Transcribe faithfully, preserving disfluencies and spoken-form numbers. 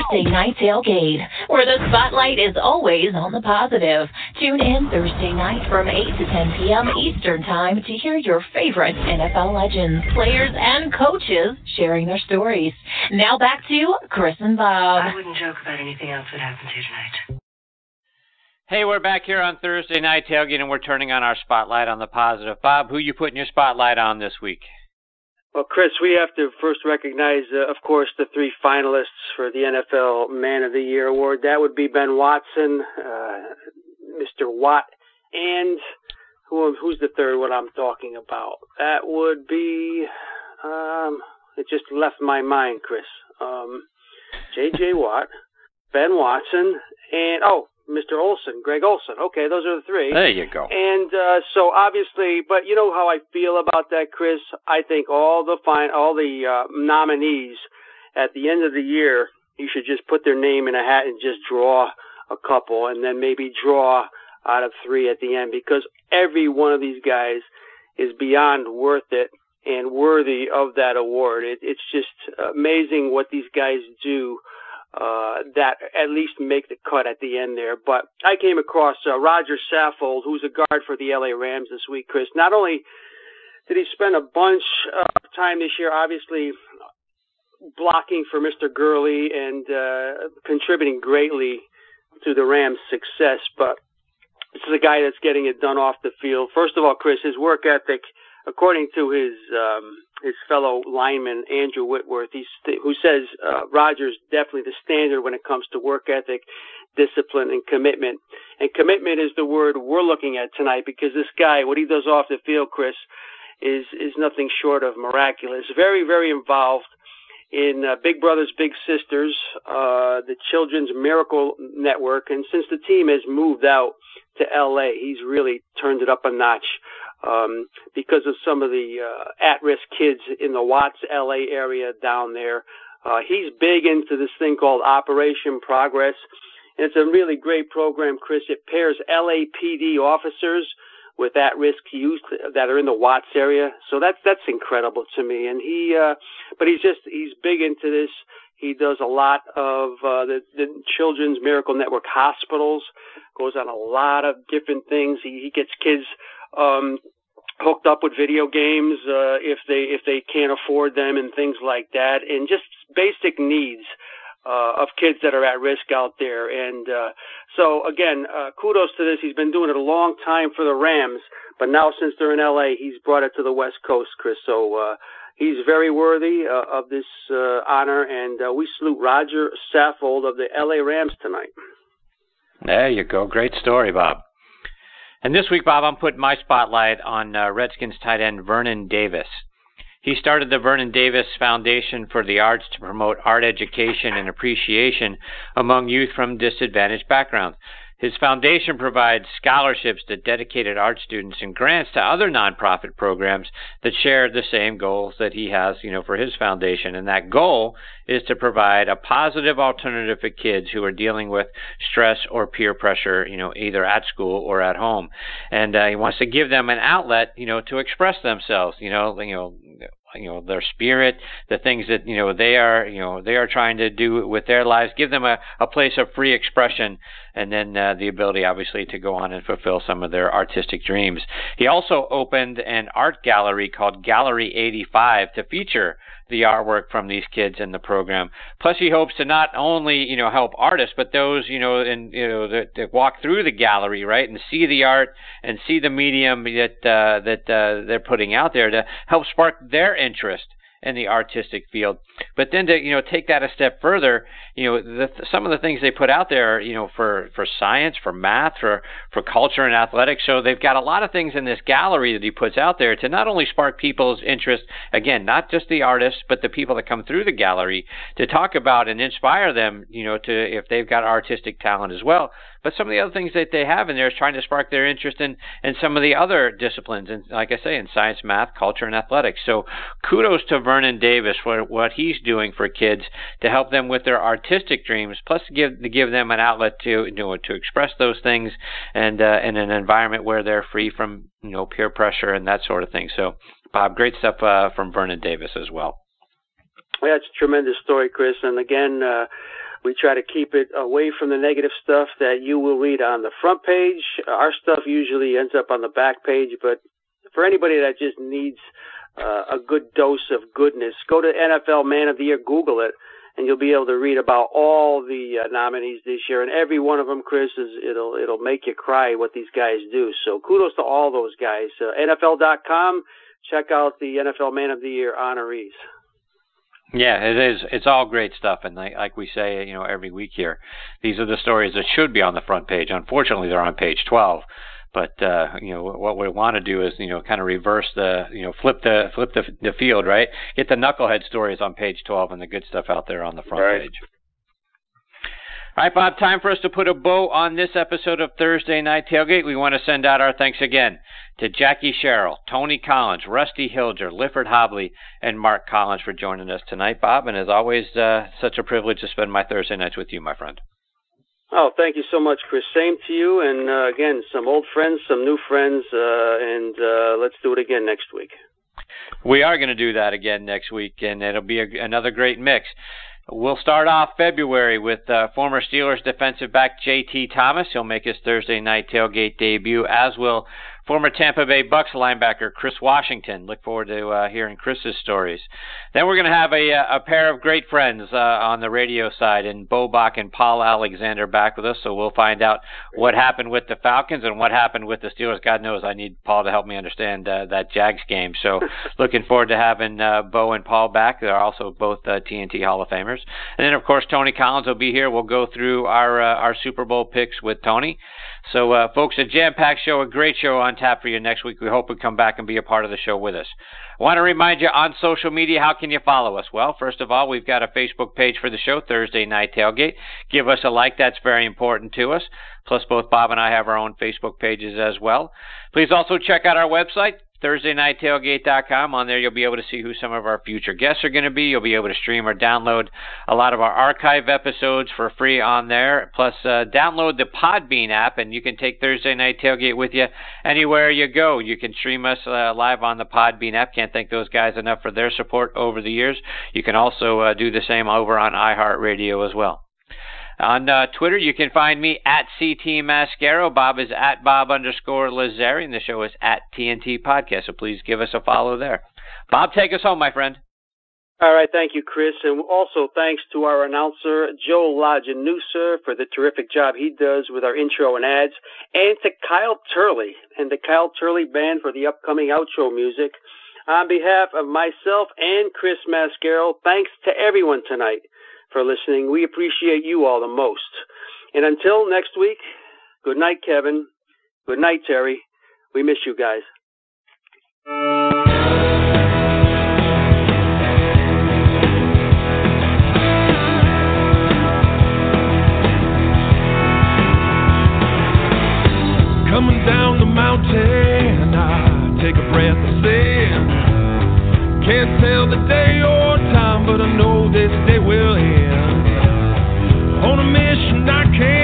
Thursday Night Tailgate, where the spotlight is always on the positive. Tune in Thursday night from eight to ten p.m. Eastern Time to hear your favorite N F L legends, players, and coaches sharing their stories. Now back to Chris and Bob. I wouldn't joke about anything else that happens here tonight. Hey, we're back here on Thursday Night Tailgate, and we're turning on our spotlight on the positive. Bob, who you putting your spotlight on this week? Well, Chris, we have to first recognize, uh, of course, the three finalists for the N F L Man of the Year award. That would be Ben Watson, uh, Mister Watt, and who, who's the third one I'm talking about? That would be, um, it just left my mind, Chris. Um, J J. Watt, Ben Watson, and, oh, Mister Olson, Greg Olson. Okay, those are the three. There you go. And uh, so obviously, but you know how I feel about that, Chris. I think all the fine, all the uh, nominees at the end of the year, you should just put their name in a hat and just draw a couple, and then maybe draw out of three at the end, because every one of these guys is beyond worth it and worthy of that award. It, it's just amazing what these guys do. Uh, that at least make the cut at the end there. But I came across uh, Roger Saffold, who's a guard for the L A Rams this week, Chris. Not only did he spend a bunch of time this year, obviously, blocking for Mister Gurley and uh, contributing greatly to the Rams' success, but this is a guy that's getting it done off the field. First of all, Chris, his work ethic, according to his um, his fellow lineman, Andrew Whitworth, he's, who says uh, Rodgers definitely the standard when it comes to work ethic, discipline, and commitment. And commitment is the word we're looking at tonight, because this guy, what he does off the field, Chris, is, is nothing short of miraculous. Very, very involved in uh, Big Brothers Big Sisters, uh, the Children's Miracle Network. And since the team has moved out to L A, he's really turned it up a notch. Um, because of some of the uh, at-risk kids in the Watts, L A area down there. Uh, he's big into this thing called Operation Progress, and it's a really great program, Chris. It pairs L A P D officers with at-risk youth that are in the Watts area. So that's that's incredible to me. And he, uh, but he's just he's big into this. He does a lot of uh, the, the Children's Miracle Network hospitals. Goes on a lot of different things. He, he gets kids um, hooked up with video games uh, if they if they can't afford them and things like that, and just basic needs uh, of kids that are at risk out there. And uh, so again, uh, kudos to this. He's been doing it a long time for the Rams, but now since they're in L A, he's brought it to the West Coast, Chris. So uh, he's very worthy uh, of this uh, honor, and uh, we salute Roger Saffold of the L A Rams tonight. There you go. Great story, Bob. And this week, Bob, I'm putting my spotlight on uh, Redskins tight end Vernon Davis. He started the Vernon Davis Foundation for the Arts to promote art education and appreciation among youth from disadvantaged backgrounds. His foundation provides scholarships to dedicated art students and grants to other nonprofit programs that share the same goals that he has, you know, for his foundation. And that goal is to provide a positive alternative for kids who are dealing with stress or peer pressure, you know, either at school or at home. And uh, he wants to give them an outlet, you know, to express themselves, you know, you know, you know, their spirit, the things that, you know, they are, you know, they are trying to do with their lives, give them a, a place of free expression, and then uh, the ability, obviously, to go on and fulfill some of their artistic dreams. He also opened an art gallery called Gallery eighty-five to feature the artwork from these kids in the program. Plus, he hopes to not only, you know, help artists, but those, you know, and you know, that, that walk through the gallery, right, and see the art and see the medium that uh, that uh, they're putting out there to help spark their interest in the artistic field. But then to, you know, take that a step further, you know, the, some of the things they put out there, you know, for, for science, for math, for, for culture and athletics. So they've got a lot of things in this gallery that he puts out there to not only spark people's interest, again, not just the artists, but the people that come through the gallery, to talk about and inspire them, you know, to if they've got artistic talent as well. But some of the other things that they have in there is trying to spark their interest in, in some of the other disciplines, and like I say, in science, math, culture, and athletics. So kudos to Vernon Davis for what he's doing for kids to help them with their artistic dreams, plus to give to give them an outlet to, you know, to express those things, and uh, in an environment where they're free from, you know, peer pressure and that sort of thing. So, Bob, great stuff uh, from Vernon Davis as well. Yeah, it's a tremendous story, Chris. And again, uh, We try to keep it away from the negative stuff that you will read on the front page. Our stuff usually ends up on the back page, but for anybody that just needs uh, a good dose of goodness, go to N F L Man of the Year, Google it, and you'll be able to read about all the uh, nominees this year. And every one of them, Chris, is it'll it'll make you cry what these guys do. So kudos to all those guys. Uh, N F L dot com, check out the N F L Man of the Year honorees. Yeah, it is. It's all great stuff, and like, like we say, you know, every week here, these are the stories that should be on the front page. Unfortunately, they're on page twelve. But uh, you know, what we want to do is, you know, kind of reverse the, you know, flip the flip the, the field, right? Get the knucklehead stories on page twelve and the good stuff out there on the front right. page. All right, Bob, time for us to put a bow on this episode of Thursday Night Tailgate. We want to send out our thanks again to Jackie Sherrill, Tony Collins, Rusty Hilger, Lifford Hobley, and Mark Collins for joining us tonight, Bob. And as always, uh, such a privilege to spend my Thursday nights with you, my friend. Oh, thank you so much, Chris. Same to you. And uh, again, some old friends, some new friends, uh, and uh, let's do it again next week. We are going to do that again next week, and it'll be a, another great mix. We'll start off February with uh, former Steelers defensive back J T Thomas. He'll make his Thursday night tailgate debut, as will former Tampa Bay Bucks linebacker Chris Washington. Look forward to uh, hearing Chris's stories. Then we're going to have a, a pair of great friends uh, on the radio side, and Bo Bach and Paul Alexander back with us, so we'll find out what happened with the Falcons and what happened with the Steelers. God knows I need Paul to help me understand uh, that Jags game. So looking forward to having uh, Bo and Paul back. They're also both uh, T N T Hall of Famers. And then, of course, Tony Collins will be here. We'll go through our uh, our Super Bowl picks with Tony. So, uh, folks, a jam-packed show, a great show on tap for you next week. We hope you come back and be a part of the show with us. I want to remind you on social media, how can you follow us? Well, first of all, we've got a Facebook page for the show, Thursday Night Tailgate. Give us a like. That's very important to us. Plus, both Bob and I have our own Facebook pages as well. Please also check out our website, Thursday Night Tailgate dot com. On there, you'll be able to see who some of our future guests are going to be. You'll be able to stream or download a lot of our archive episodes for free on there. Plus, uh, download the Podbean app, and you can take Thursday Night Tailgate with you anywhere you go. You can stream us uh, live on the Podbean app. Can't thank those guys enough for their support over the years. You can also uh, do the same over on iHeartRadio as well. On uh, Twitter, you can find me at C T Mascaro. Bob is at Bob underscore Lazari, and the show is at T N T Podcast, so please give us a follow there. Bob, take us home, my friend. All right, thank you, Chris. And also thanks to our announcer, Joe Lajanusa, for the terrific job he does with our intro and ads, and to Kyle Turley and the Kyle Turley Band for the upcoming outro music. On behalf of myself and Chris Mascaro, thanks to everyone tonight for listening. We appreciate you all the most. And until next week, good night, Kevin. Good night, Terry. We miss you guys. Coming down the mountain, I take a breath of sin. Can't tell the day or time, but I know this day will end. On a mission I can't